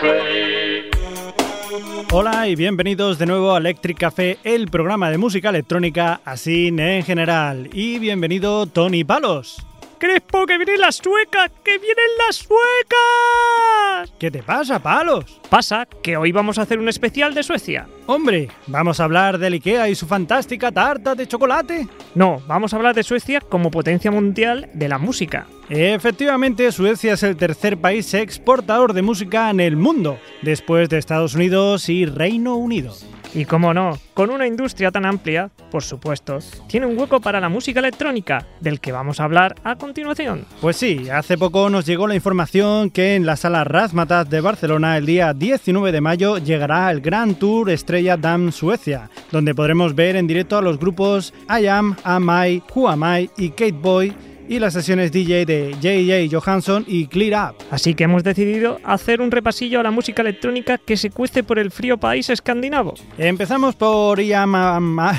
Hola y bienvenidos de nuevo a Electric Café, el programa de música electrónica así en general. Y bienvenido Tony Palos. ¡Crespo, que vienen las suecas! ¡Que vienen las suecas! ¿Qué te pasa, Palos? Pasa que hoy vamos a hacer un especial de Suecia. Hombre, ¿vamos a hablar del IKEA y su fantástica tarta de chocolate? No, vamos a hablar de Suecia como potencia mundial de la música. Efectivamente, Suecia es el tercer país exportador de música en el mundo, después de Estados Unidos y Reino Unido. Y cómo no, con una industria tan amplia, por supuesto, tiene un hueco para la música electrónica, del que vamos a hablar a continuación. Pues sí, hace poco nos llegó la información que en la sala Razmataz de Barcelona el día 19 de mayo llegará el Grand Tour Estrella Damm Suecia, donde podremos ver en directo a los grupos I Am, Am I, Who Am I y Kate Boy, y las sesiones DJ de J.J. Johansson y Clear Up. Así que hemos decidido hacer un repasillo a la música electrónica que se cuece por el frío país escandinavo. Empezamos por I Am, Am I,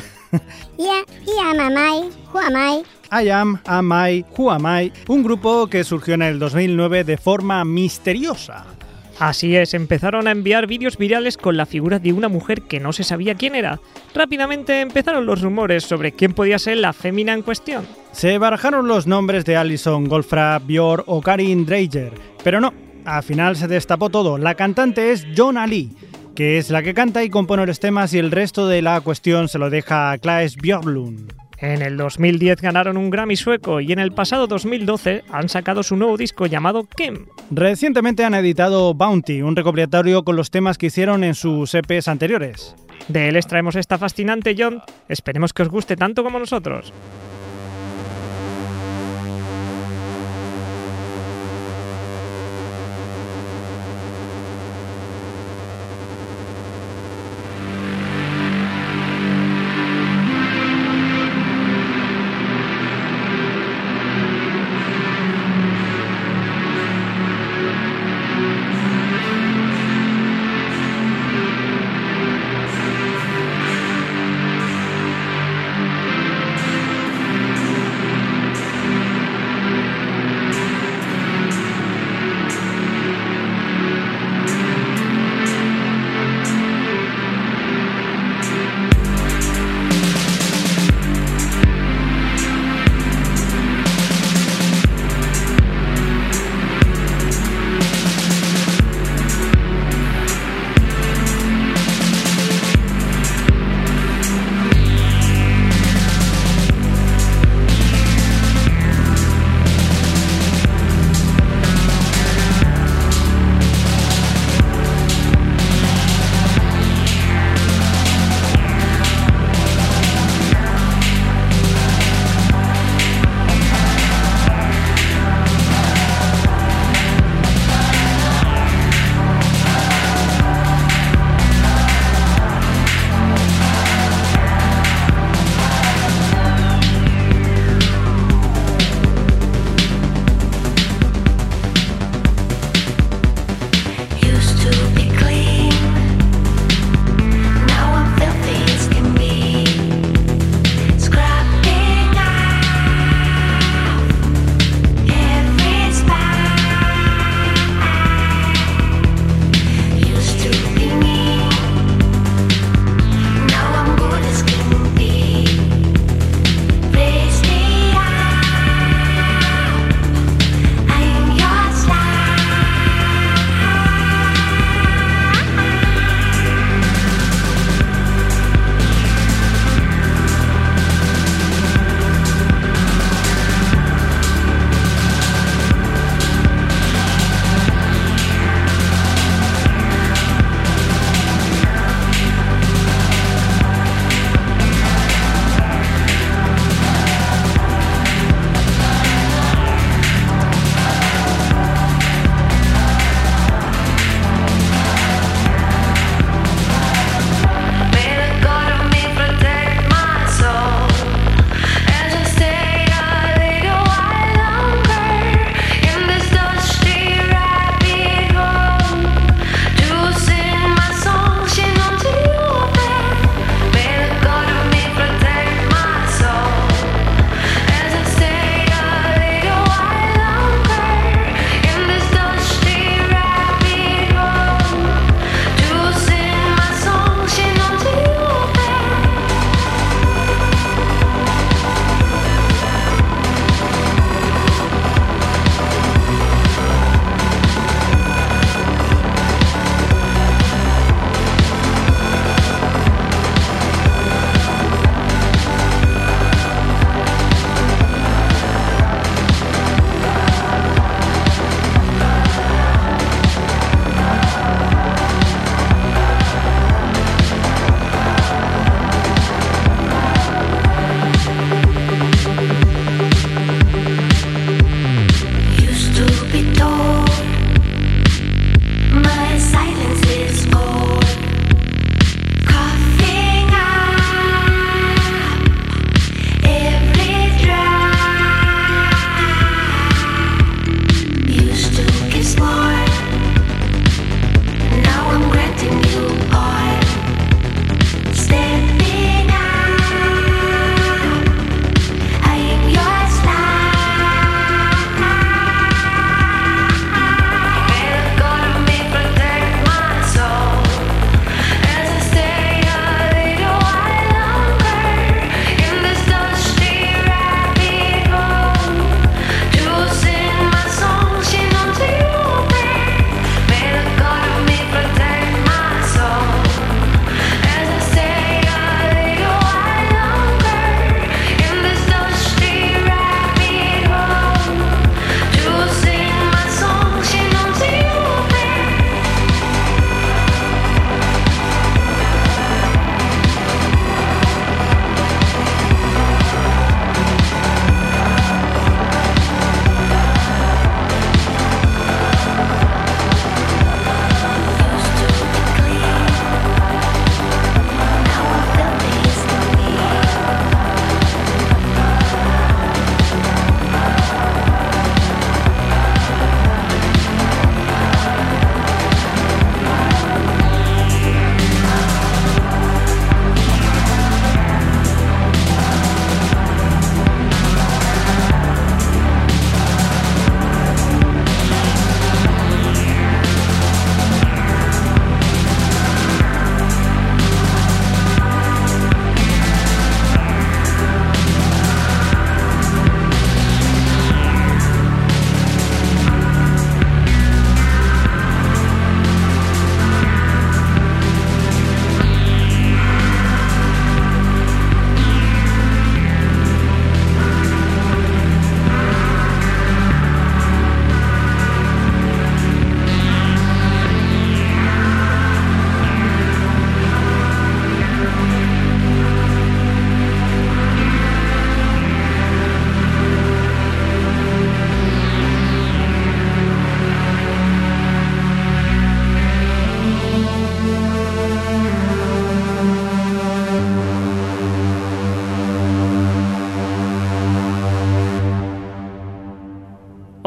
Who Am I? I Am, Am I, Who Am I, un grupo que surgió en el 2009 de forma misteriosa. Así es, empezaron a enviar vídeos virales con la figura de una mujer que no se sabía quién era. Rápidamente empezaron los rumores sobre quién podía ser la fémina en cuestión. Se barajaron los nombres de Alison Goldfrapp, Björk o Karin Dreijer, pero no, al final se destapó todo. La cantante es Jonna Lee, que es la que canta y compone los temas, y el resto de la cuestión se lo deja a Claes Björklund. En el 2010 ganaron un Grammy sueco y en el pasado 2012 han sacado su nuevo disco llamado Kim. Recientemente han editado Bounty, un recopilatorio con los temas que hicieron en sus EPs anteriores. De él extraemos esta fascinante John, esperemos que os guste tanto como nosotros.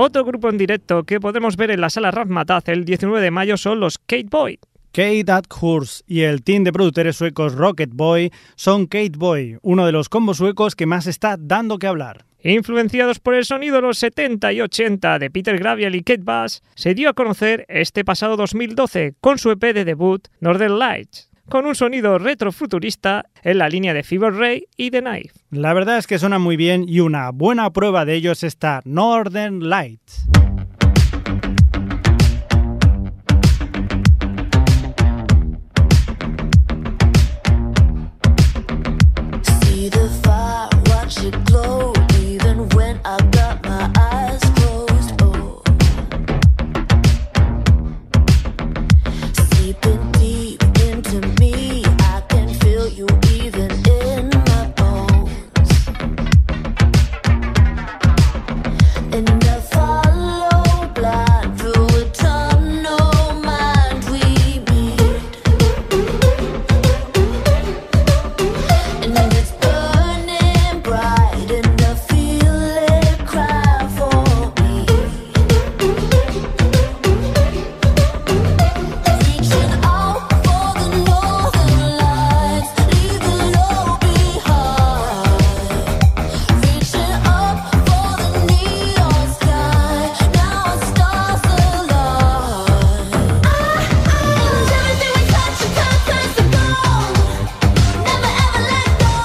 Otro grupo en directo que podremos ver en la Sala Razzmatazz el 19 de mayo son los Kate Boy. Kate Akhurst y el team de productores suecos Rocket Boy son Kate Boy, uno de los combos suecos que más está dando que hablar. Influenciados por el sonido de los 70 y 80 de Peter Gabriel y Kate Bush, se dio a conocer este pasado 2012 con su EP de debut Northern Lights, con un sonido retrofuturista en la línea de Fever Ray y The Knife. La verdad es que suena muy bien y una buena prueba de ello es esta Northern Lights. See the fire, watch it glow, even when I got my eyes closed. Oh, seeping deep into me, I can feel you even in my bones. And I follow blind through a tunnel, mind we meet. And it's burning bright, and I feel it cry for me. Reaching out for the northern lights, leave it all behind. Reaching up for the neon sky, now stars align. Everything we touch and turns to gold. Never ever let go.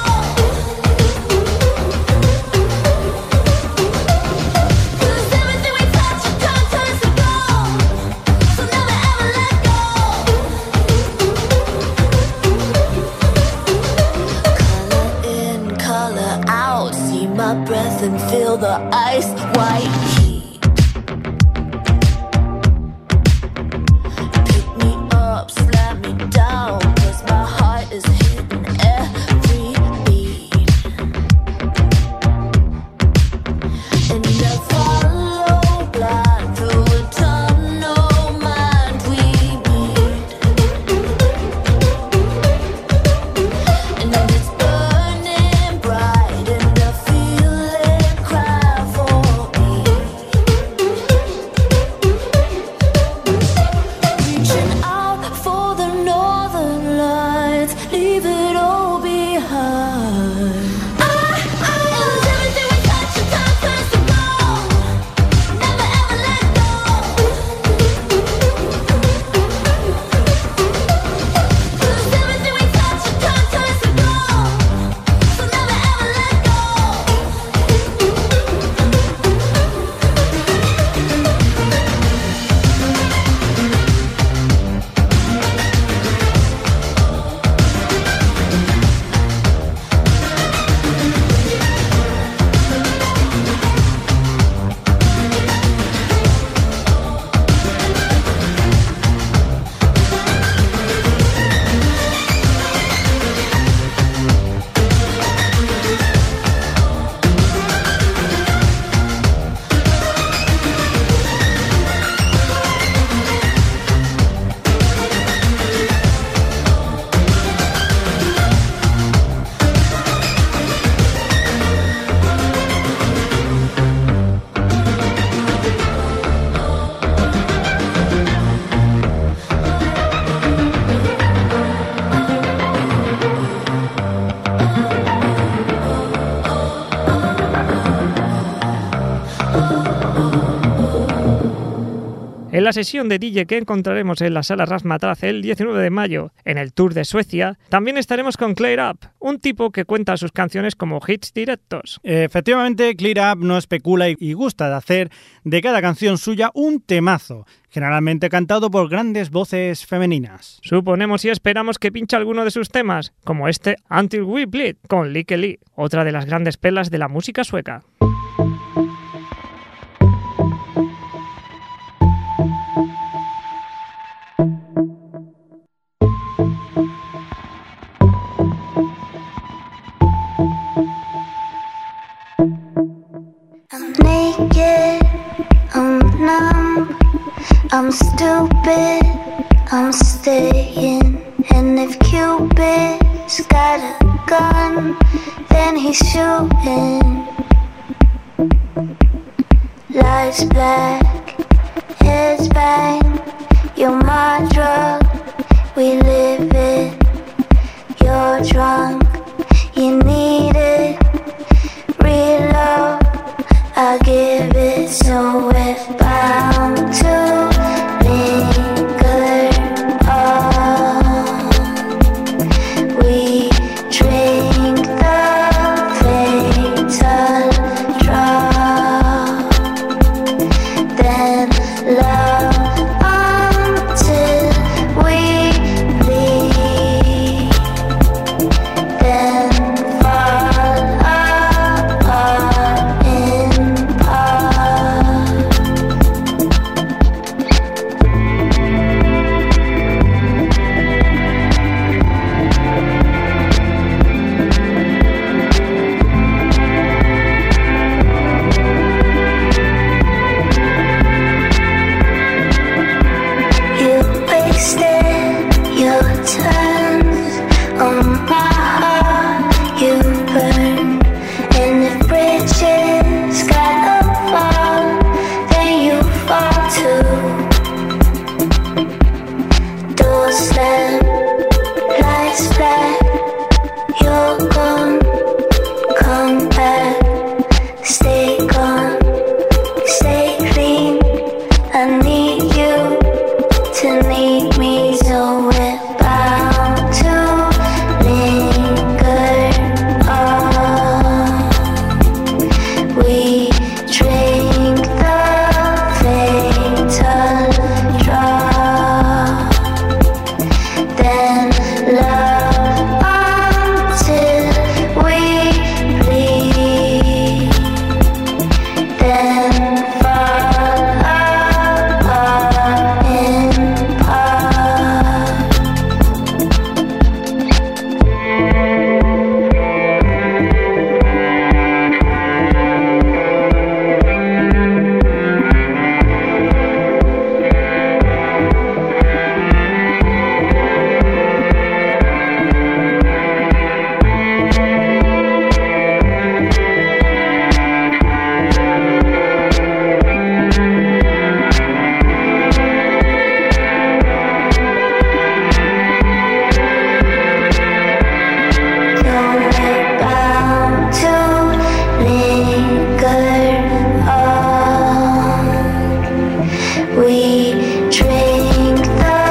'Cause everything we touch and turns to gold. So never ever let go. Color in, color out. See my breath and feel the ice white heat. Pick me up, slam me down, 'cause my heart is hitting every beat. And I follow blind through a tunnel, mind we meet. And it's burning bright, and I feel it cry for me. Reaching out for the northern lights, leave it all behind. Everything we touch and turns to gold. Never ever let go. 'Cause everything we touch and turns to gold. So never ever let go. En la sesión de DJ que encontraremos en la Sala Razzmatazz el 19 de mayo en el Tour de Suecia, también estaremos con Clear Up, un tipo que cuenta sus canciones como hits directos. Efectivamente, Clear Up no especula y gusta de hacer de cada canción suya un temazo, generalmente cantado por grandes voces femeninas. Suponemos y esperamos que pinche alguno de sus temas, como este Until We Bleed con Lykke Li, otra de las grandes perlas de la música sueca. I'm naked, I'm numb, I'm stupid, I'm staying. And if Cupid's got a gun, then he's shooting. Lights black, heads bang. You're my drug, we live it. You're drunk, you need it. Real love, I give it. So we're bound to linger on. We drink the fatal drop, then love until we bleed, then fall apart in part. You wasted your turns on my heart. You burn, and if bridges gotta fall, then you fall too. Doors slam, lights black. You're gone, come back. Stay gone, stay clean. I need you to need me, so we're bound to linger on. We drink the fatal drop, then love until we bleed, then fall apart in part. So we're bound to linger on. We drink the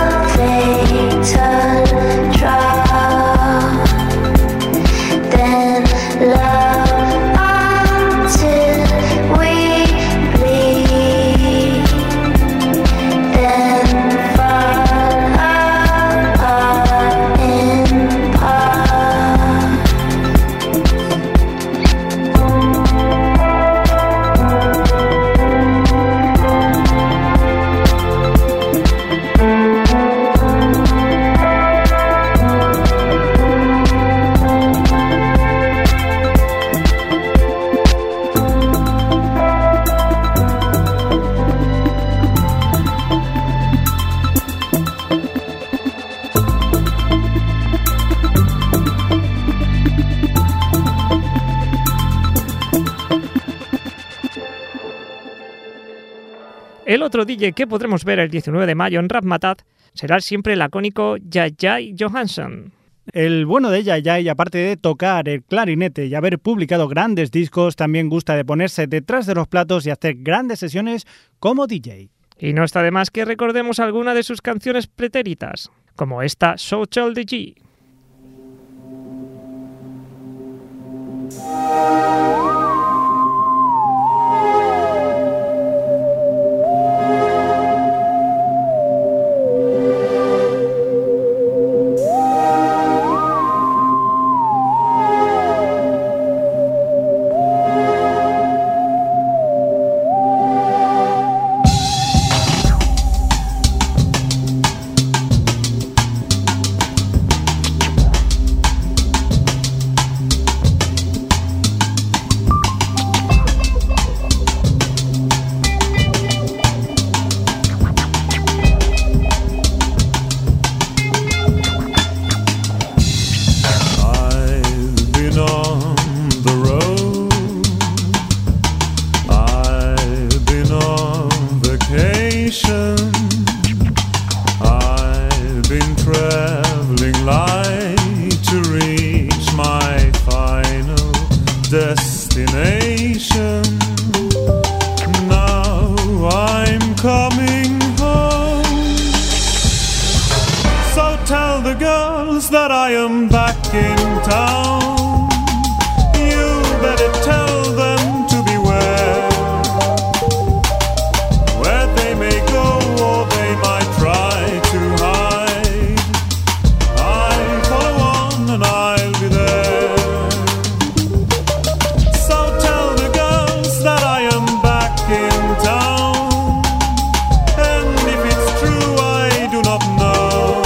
fatal drop, then love until we bleed, then fall apart in part. El otro DJ que podremos ver el 19 de mayo en Razzmatazz será siempre el lacónico Jay Johansson. El bueno de Jay, aparte de tocar el clarinete y haber publicado grandes discos, también gusta de ponerse detrás de los platos y hacer grandes sesiones como DJ. Y no está de más que recordemos alguna de sus canciones pretéritas, como esta Social DJ. tell the girls that I am back in town. You better tell them to beware, where they may go or they might try to hide. I follow on and I'll be there. So tell the girls that I am back in town. And if it's true, I do not know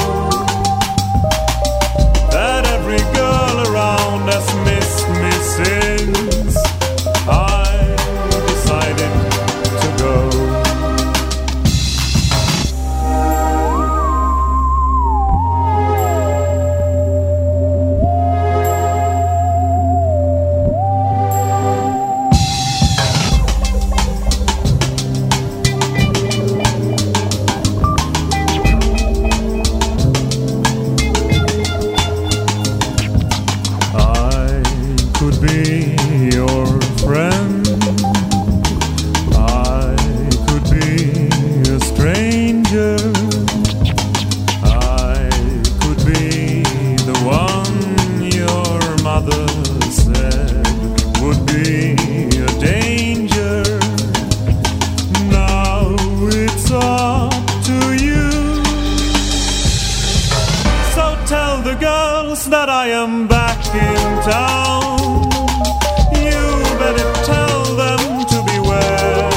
that every girl around has missed me since I decided to go. I could be your friend. I could be a stranger. I could be the one your mother said would be a danger. Now it's up to you. So tell the girls that I am back in town. You better tell them to beware,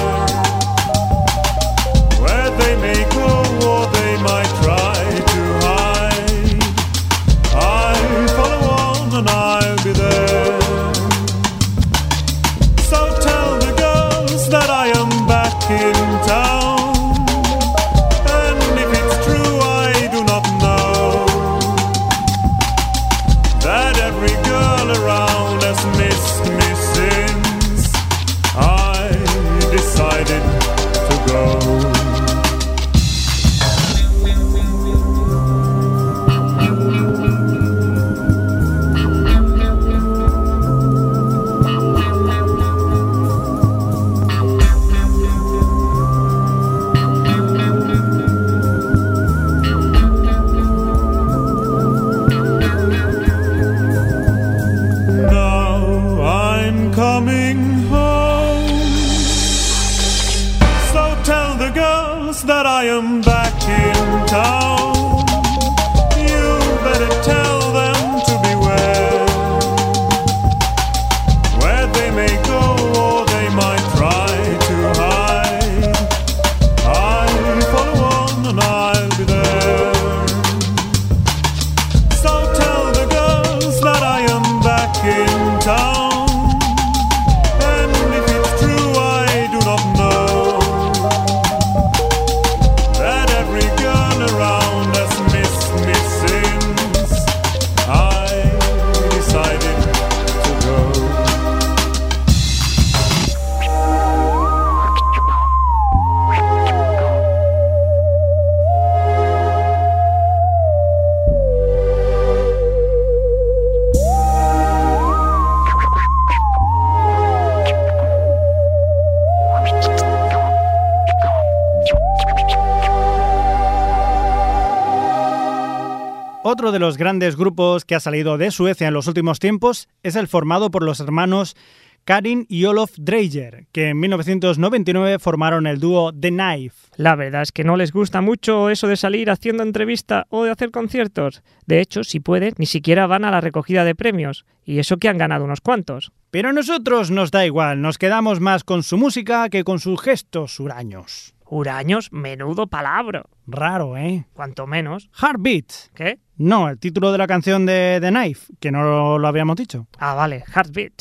where they may go or they might try to hide. I follow on and I'll be there. So tell the girls that I am back in town. And if it's true, I do not know that every girl around has missed me since I decided to go. Now I'm coming home. So tell the girls that I am back in town. You better tell them to beware, where they may go or they might try to hide. I follow on and I'll be there. So tell the girls that I am back in town. And if it's true, I do not know that every girl around has missed me since I decided to go. Otro de los grandes grupos que ha salido de Suecia en los últimos tiempos es el formado por los hermanos Karin y Olof Dreyer, que en 1999 formaron el dúo The Knife. La verdad es que no les gusta mucho eso de salir haciendo entrevista o de hacer conciertos. De hecho, si pueden, ni siquiera van a la recogida de premios. Y eso que han ganado unos cuantos. Pero a nosotros nos da igual, nos quedamos más con su música que con sus gestos huraños. ¿Huraños? Menudo palabra. Raro, ¿eh? Cuanto menos. Heartbeat. ¿Qué? No, el título de la canción de The Knife, que no lo habíamos dicho. Ah, vale. Heartbeat.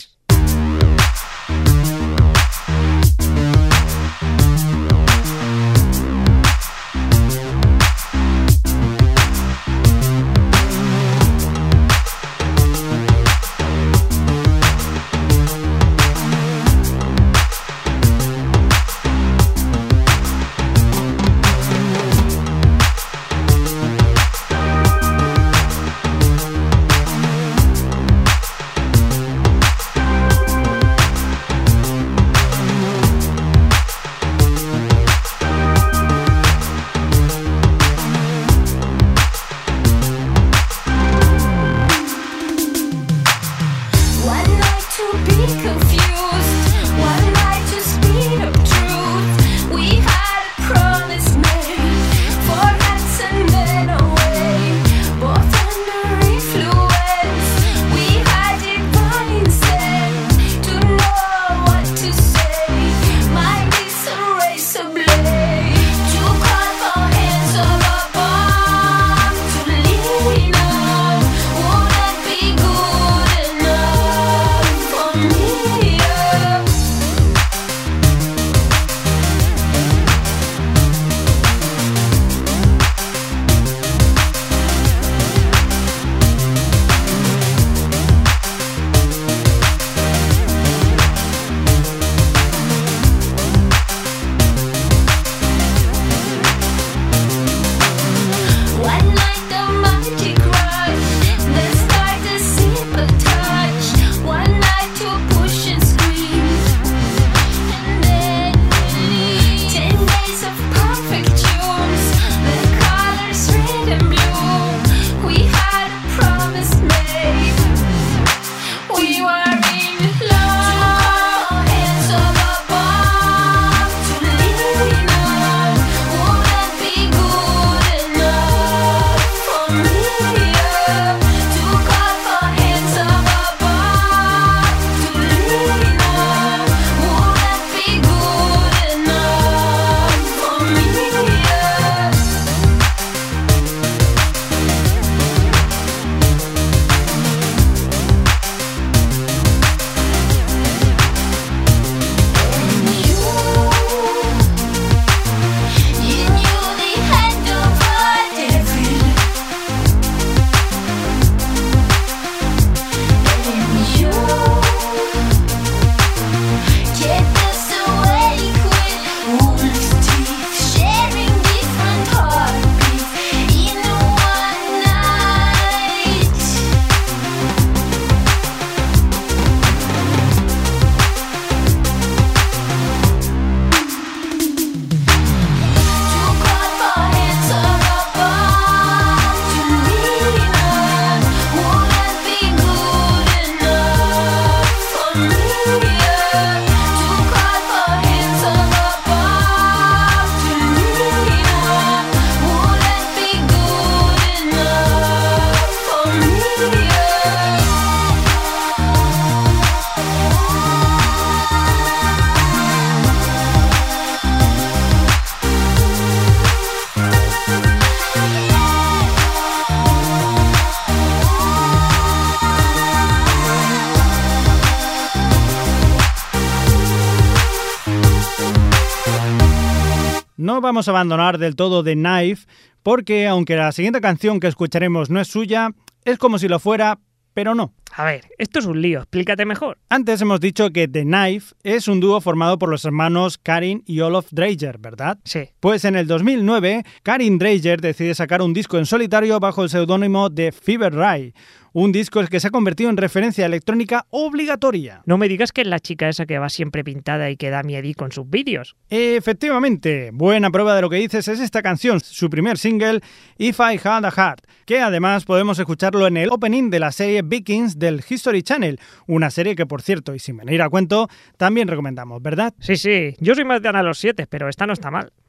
no vamos a abandonar del todo The Knife, porque aunque la siguiente canción que escucharemos no es suya, es como si lo fuera, pero no. A ver, esto es un lío, explícate mejor. Antes hemos dicho que The Knife es un dúo formado por los hermanos Karin y Olof Dreyer, ¿verdad? Sí. Pues en el 2009, Karin Dreyer decide sacar un disco en solitario bajo el seudónimo de Fever Ray. Un disco que se ha convertido en referencia electrónica obligatoria. No me digas que es la chica esa que va siempre pintada y que da miedí con sus vídeos. Efectivamente, buena prueba de lo que dices es esta canción, su primer single, If I Had a Heart, que además podemos escucharlo en el opening de la serie Vikings del History Channel, una serie que, por cierto, y sin venir a cuento, también recomendamos, ¿verdad? Sí, yo soy más de Ana los 7, pero esta no está mal.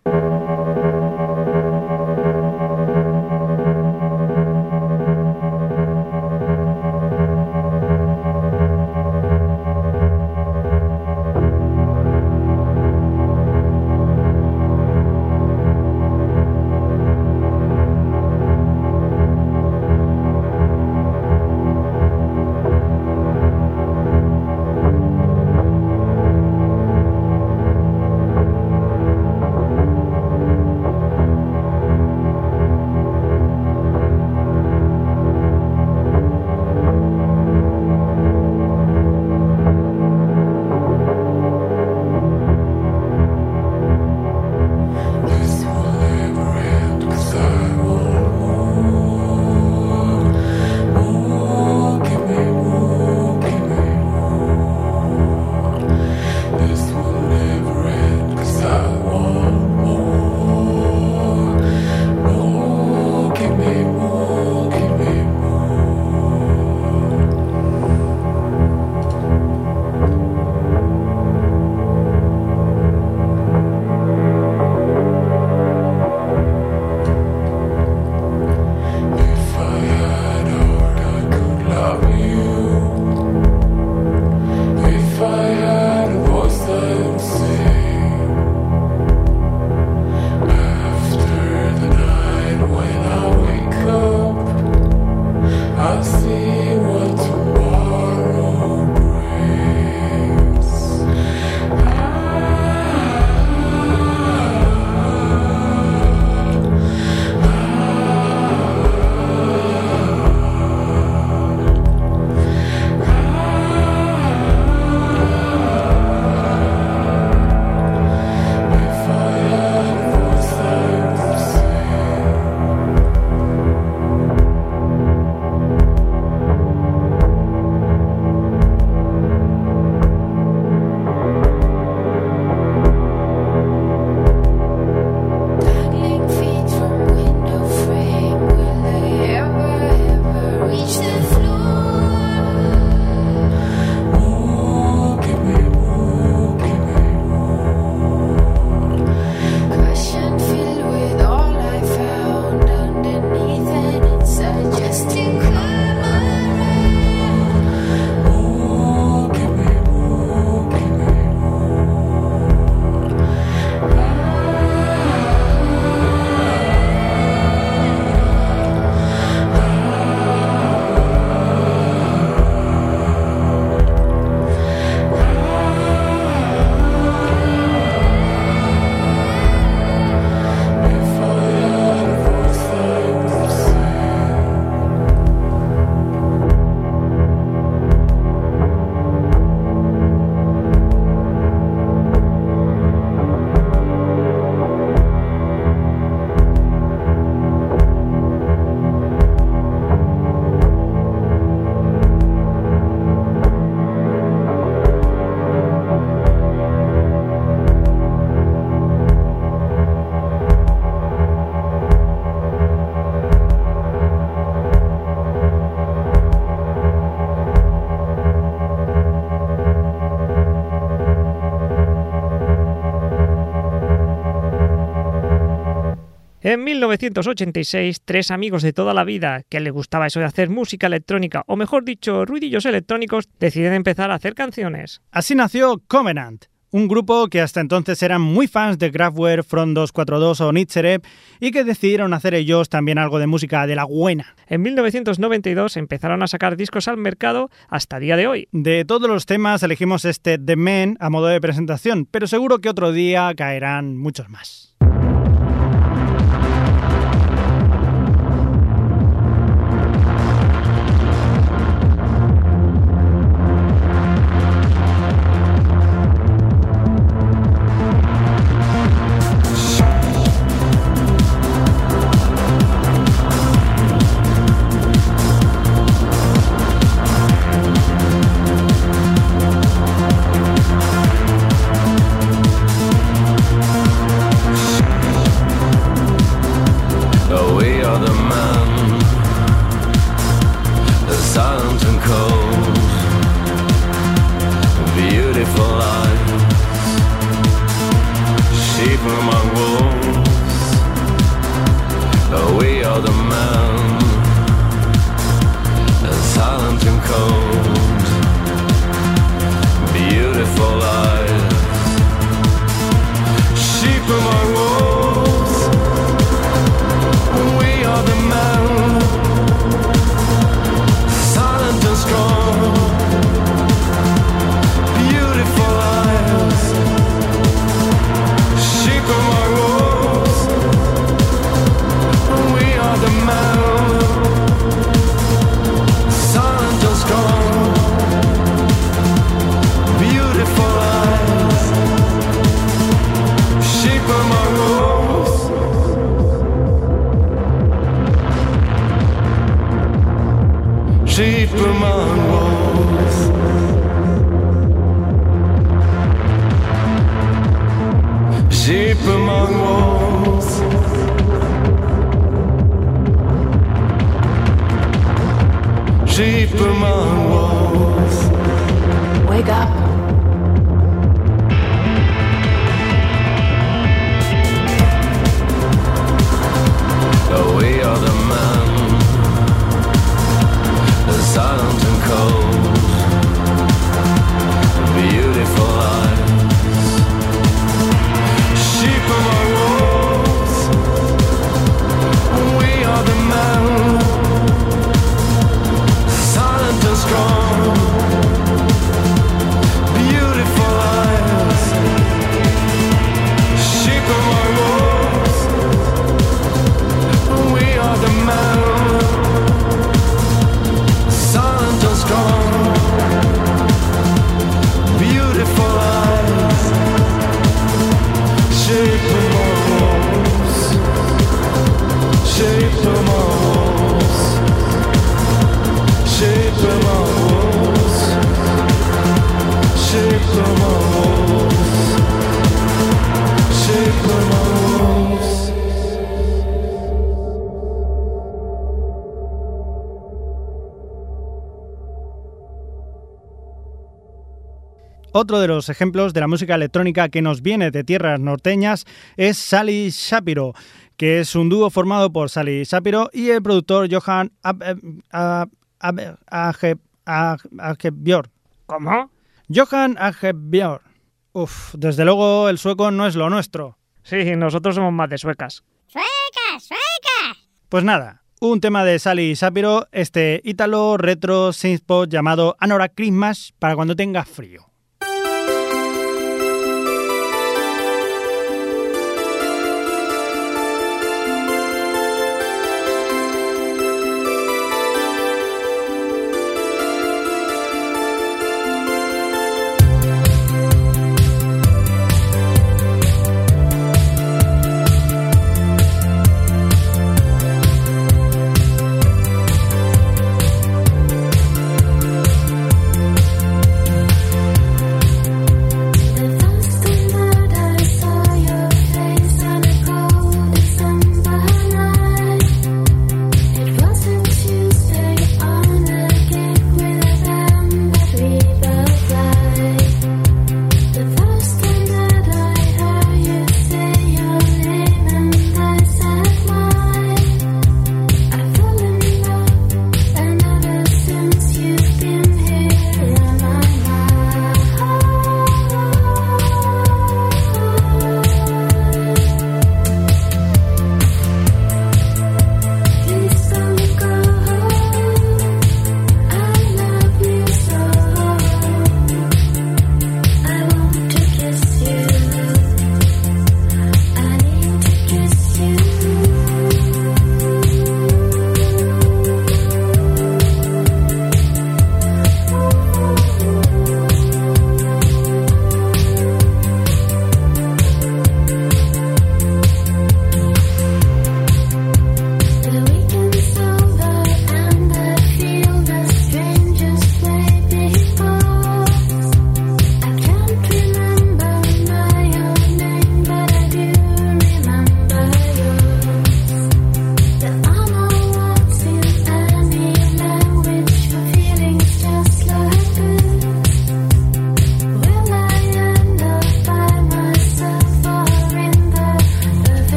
En 1986, tres amigos de toda la vida que les gustaba eso de hacer música electrónica, o mejor dicho, ruidillos electrónicos, deciden empezar a hacer canciones. Así nació Covenant, un grupo que hasta entonces eran muy fans de Kraftwerk, Front 242 o Nitzereb y que decidieron hacer ellos también algo de música de la buena. En 1992 empezaron a sacar discos al mercado hasta día de hoy. De todos los temas elegimos este The Man a modo de presentación, pero seguro que otro día caerán muchos más. sheep among wolves. Sheep among wolves. Sheep among wolves. Wake up. We are the men, the silent and cold, beautiful eyes. Sheep among wolves. We are the men, silent and strong, beautiful eyes. Sheep among wolves. We are the men, silent and strong, beautiful eyes. Shape among wolves, shape among wolves, shape among wolves, shape among wolves, shape among wolves. Otro de los ejemplos de la música electrónica que nos viene de tierras norteñas es Sally Shapiro, que es un dúo formado por Sally Shapiro y el productor Johan Agebjörn. ¿Cómo? Johan Agebjörn. Uf, desde luego el sueco no es lo nuestro. Sí, nosotros somos más de suecas. ¡Suecas, suecas! Pues nada, un tema de Sally Shapiro, este ítalo retro synthpop llamado Anorak Christmas para cuando tengas frío.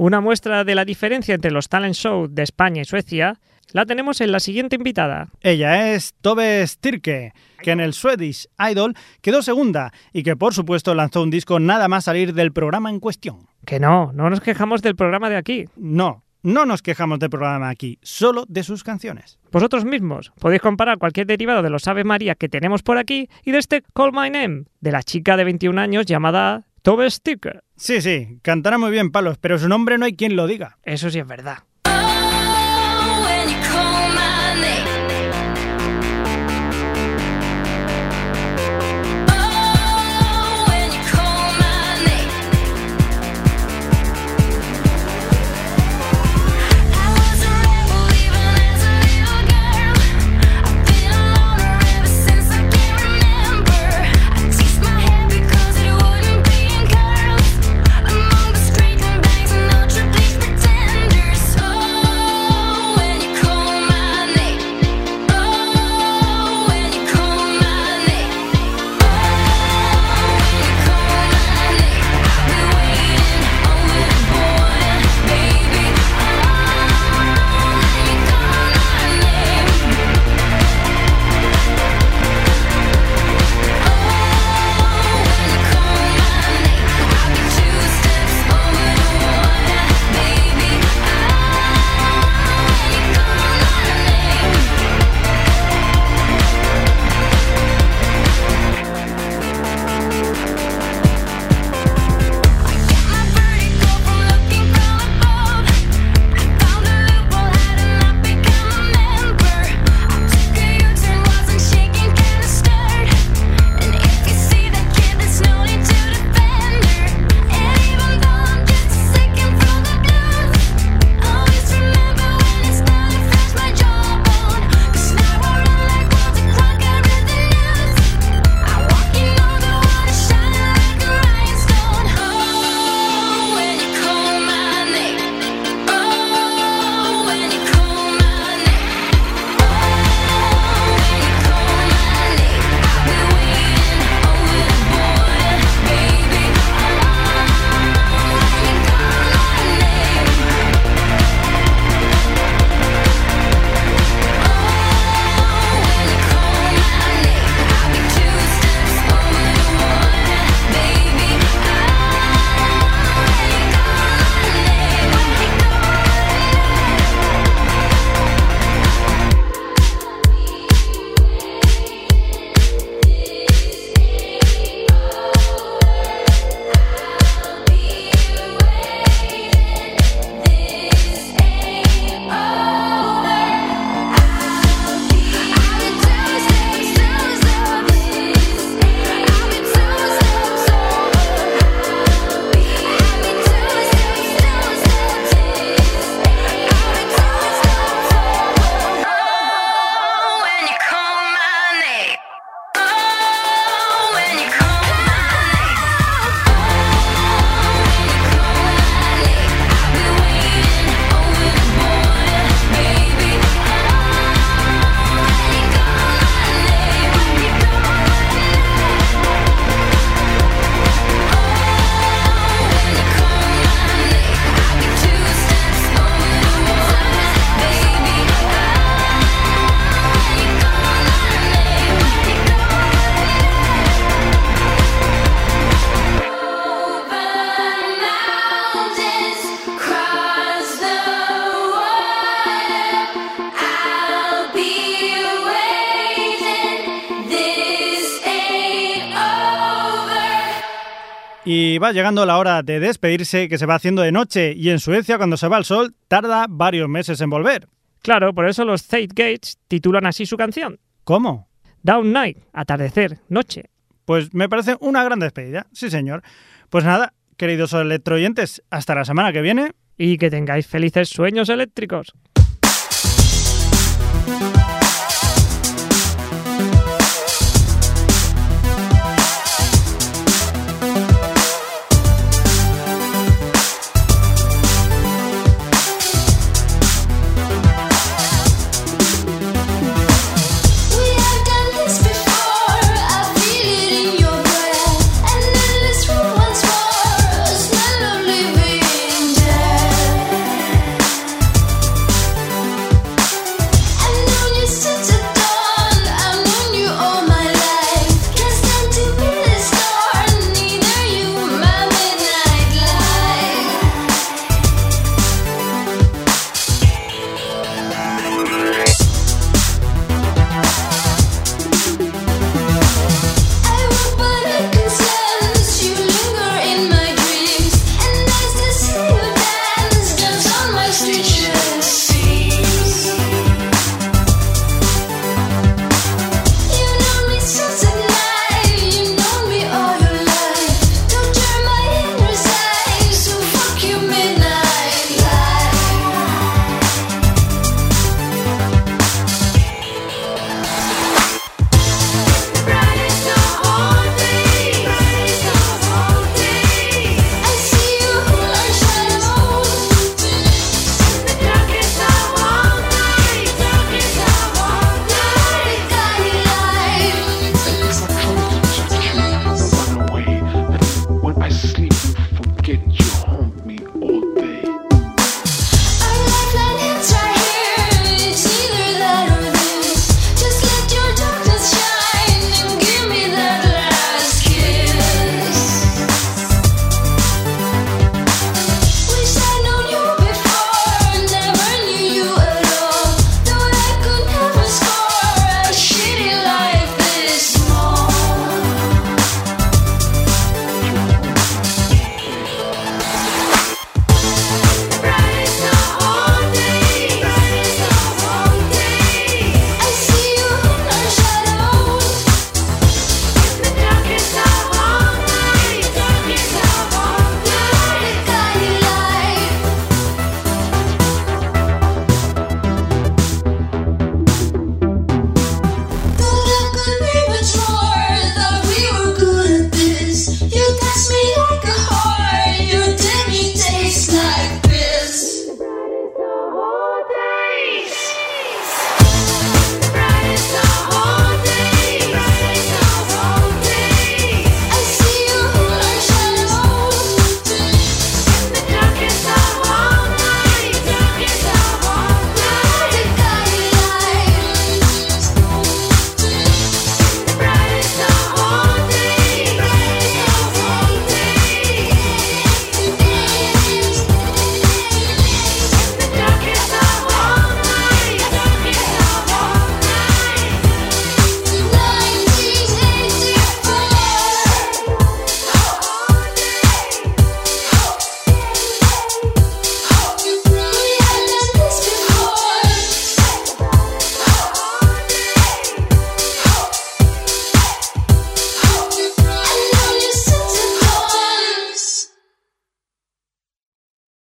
Una muestra de la diferencia entre los talent show de España y Suecia la tenemos en la siguiente invitada. Ella es Tove Styrke, que en el Swedish Idol quedó segunda y que por supuesto lanzó un disco nada más salir del programa en cuestión. Que no nos quejamos del programa de aquí. No nos quejamos del programa aquí, solo de sus canciones. Vosotros mismos podéis comparar cualquier derivado de los Ave María que tenemos por aquí y de este Call My Name, de la chica de 21 años llamada Tove Styrke. Sí, cantará muy bien, Palos, pero su nombre no hay quien lo diga. Eso sí es verdad. When you call my name, oh, when you call my name, I was a rebel even as a little girl. I've been a loner ever since I can remember. I teased my hair because it wouldn't be in curls. Among the street and bangs and ultra bleach pretenders. Oh, when you call my name, oh, when you call my name, oh, when you call my name, I've been waiting on the border, baby. Oh, when you call my name, oh, when you call my name, I'll be 2 steps over the water, baby. Oh, when you call my name. I get my vertigo from looking from above. I found a loophole, had to not become a member. I took a U-turn, wasn't shaking, kinda stirred. And if you see that kid, there's no need to defend her. And even though I'm just a second from the blues, always remember when it started, flash my jawbone. 'Cause now I run like Walter Clark, I read the news. I walk in on the water, shining like a rhinestone. Oh, when you call my name, oh, when you call my name, oh, when you call my name, I've been waiting over the border, baby. Oh, when you call my name, oh, when you call my name, I'll be 2 steps over the water, baby. Oh, when you call my Y va llegando la hora de despedirse, que se va haciendo de noche, y en Suecia, cuando se va el sol, tarda varios meses en volver. Claro, por eso los State Gates titulan así su canción. ¿Cómo? Down Night, atardecer, noche. Pues me parece una gran despedida, sí señor. Pues nada, queridos electroyentes, hasta la semana que viene. Y que tengáis felices sueños eléctricos.